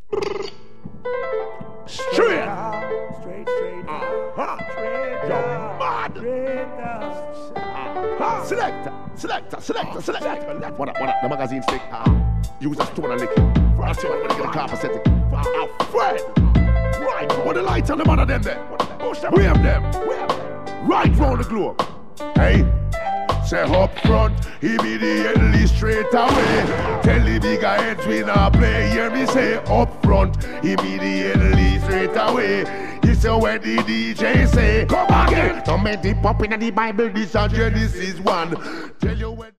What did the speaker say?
Straight. Straight. You're mad. Selector. What up? The magazine stick. Use a stone and lick it. That's it. I'm gonna get a car pathetic. Fred. Right. What the lights on the man of them there? We have them. Right round the globe. Hey. Say up front, immediately straight away. Tell the bigger heads we not play. Hear me say up front, immediately straight away. You say when the DJ say, come again. Don't make the pop in the Bible, this is Genesis 1. Tell you when.